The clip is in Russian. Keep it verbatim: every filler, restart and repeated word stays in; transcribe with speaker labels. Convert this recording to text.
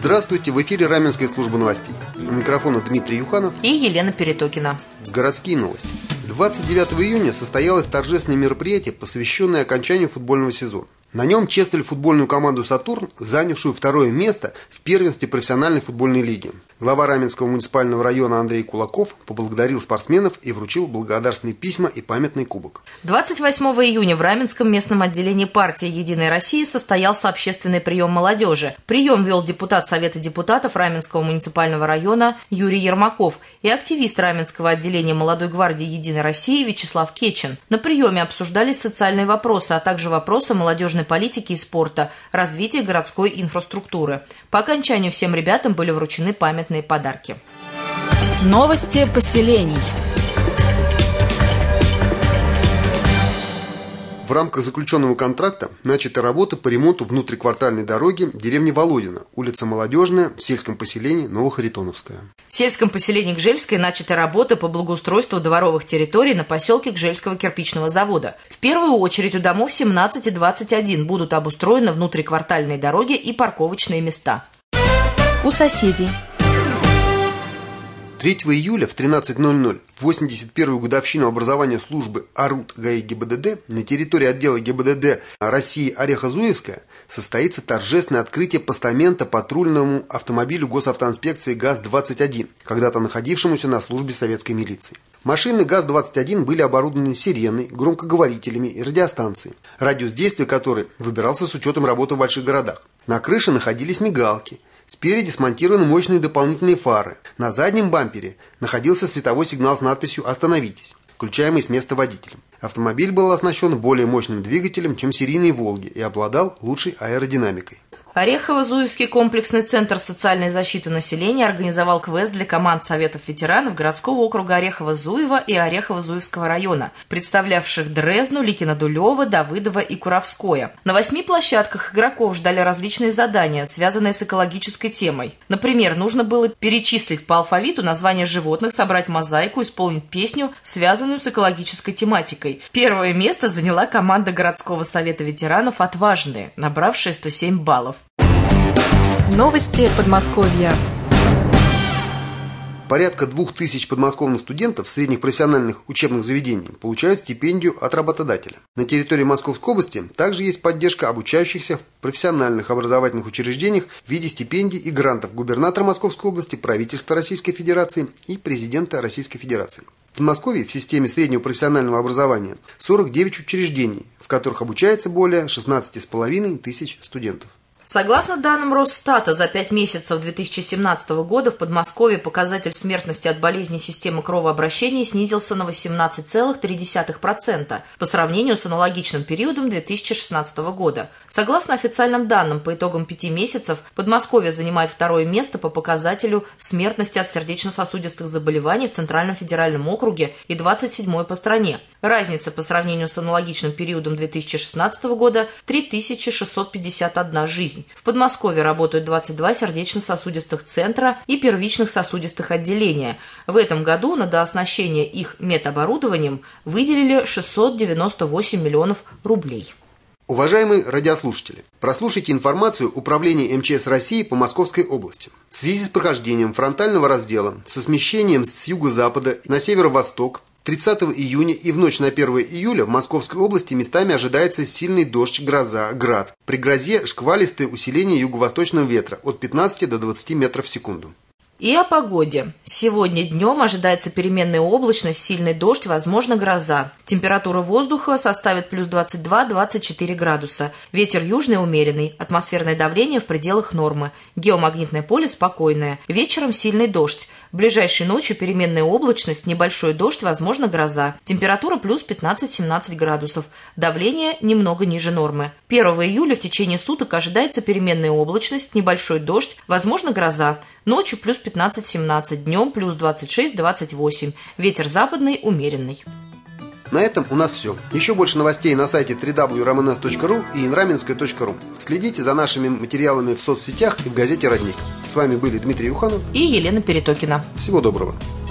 Speaker 1: Здравствуйте, в эфире Раменская служба новостей. У микрофона Дмитрий Юханов
Speaker 2: и Елена Перетокина.
Speaker 1: Городские новости. двадцать девятого июня состоялось торжественное мероприятие, посвященное окончанию футбольного сезона. На нем чествовали футбольную команду «Сатурн», занявшую второе место в первенстве профессиональной футбольной лиги. Глава Раменского муниципального района Андрей Кулаков поблагодарил спортсменов и вручил благодарственные письма и памятный кубок.
Speaker 2: двадцать восьмого июня в Раменском местном отделении партии «Единая Россия» состоялся общественный прием молодежи. Прием вел депутат Совета депутатов Раменского муниципального района Юрий Ермаков и активист Раменского отделения молодой гвардии «Единой России» Вячеслав Кечин. На приеме обсуждались социальные вопросы, а также вопросы молодежной политики и спорта, развития городской инфраструктуры. По окончанию всем ребятам были вручены памятные подарки.
Speaker 3: Новости поселений.
Speaker 1: В рамках заключенного контракта начаты работы по ремонту внутриквартальной дороги деревни Володина, улица Молодежная, в сельском поселении Новохаритоновская.
Speaker 2: В сельском поселении Гжельское начаты работы по благоустройству дворовых территорий на поселке Гжельского кирпичного завода. В первую очередь у домов семнадцать и двадцать один будут обустроены внутриквартальные дороги и парковочные места.
Speaker 3: У соседей.
Speaker 1: третьего июля в тринадцать ноль ноль в восемьдесят первую годовщину образования службы АРУТ ГАИ ГИБДД на территории отдела ГИБДД России Орехово-Зуевская состоится торжественное открытие постамента патрульному автомобилю госавтоинспекции ГАЗ двадцать один, когда-то находившемуся на службе советской милиции. Машины ГАЗ двадцать один были оборудованы сиреной, громкоговорителями и радиостанцией, радиус действия которой выбирался с учетом работы в больших городах. На крыше находились мигалки. Спереди смонтированы мощные дополнительные фары. На заднем бампере находился световой сигнал с надписью «Остановитесь», включаемый с места водителем. Автомобиль был оснащен более мощным двигателем, чем серийные «Волги», и обладал лучшей аэродинамикой.
Speaker 2: Орехово-Зуевский комплексный центр социальной защиты населения организовал квест для команд Советов ветеранов городского округа Орехово-Зуево и Орехово-Зуевского района, представлявших Дрезну, Ликино-Дулево, Давыдово и Куровское. На восьми площадках игроков ждали различные задания, связанные с экологической темой. Например, нужно было перечислить по алфавиту названия животных, собрать мозаику, исполнить песню, связанную с экологической тематикой. Первое место заняла команда городского совета ветеранов «Отважные», набравшая сто семь баллов.
Speaker 3: Новости Подмосковья.
Speaker 1: Порядка двух тысяч подмосковных студентов средних профессиональных учебных заведений получают стипендию от работодателя. На территории Московской области также есть поддержка обучающихся в профессиональных образовательных учреждениях в виде стипендий и грантов губернатора Московской области, правительства Российской Федерации и президента Российской Федерации. В Подмосковье в системе среднего профессионального образования сорок девять учреждений, в которых обучается более шестнадцати с половиной тысяч студентов.
Speaker 2: Согласно данным Росстата, за пять месяцев две тысячи семнадцатого года в Подмосковье показатель смертности от болезней системы кровообращения снизился на восемнадцать целых три десятых процента по сравнению с аналогичным периодом две тысячи шестнадцатого года. Согласно официальным данным, по итогам пяти месяцев Подмосковье занимает второе место по показателю смертности от сердечно-сосудистых заболеваний в Центральном федеральном округе и двадцать седьмое по стране. Разница по сравнению с аналогичным периодом две тысячи шестнадцатого года – три тысячи шестьсот пятьдесят одна жизнь. В Подмосковье работают двадцать два сердечно-сосудистых центра и первичных сосудистых отделения. В этом году на дооснащение их медоборудованием выделили шестьсот девяносто восемь миллионов рублей.
Speaker 1: Уважаемые радиослушатели, прослушайте информацию Управления эм че эс России по Московской области. В связи с прохождением фронтального раздела со смещением с юго-запада на северо-восток тридцатого июня и в ночь на первое июля в Московской области местами ожидается сильный дождь, гроза, град. При грозе шквалистое усиление юго-восточного ветра от пятнадцати до двадцати метров в секунду.
Speaker 2: И о погоде. Сегодня днем ожидается переменная облачность, сильный дождь, возможно гроза. Температура воздуха составит плюс двадцать два - двадцать четыре градуса. Ветер южный умеренный. Атмосферное давление в пределах нормы. Геомагнитное поле спокойное. Вечером сильный дождь. Ближайшей ночью переменная облачность, небольшой дождь, возможно гроза. Температура плюс пятнадцать - семнадцать градусов. Давление немного ниже нормы. первого июля в течение суток ожидается переменная облачность, небольшой дождь, возможно гроза. Ночью плюс пятнадцать - семнадцать, днем плюс двадцать шесть - двадцать восемь. Ветер западный умеренный.
Speaker 1: На этом у нас все. Еще больше новостей на сайте дабл ю дабл ю дабл ю точка рамэнэс точка ру и инраменская точка ру. Следите за нашими материалами в соцсетях и в газете «Родник». С вами были Дмитрий Юханов
Speaker 2: и Елена Перетокина.
Speaker 1: Всего доброго.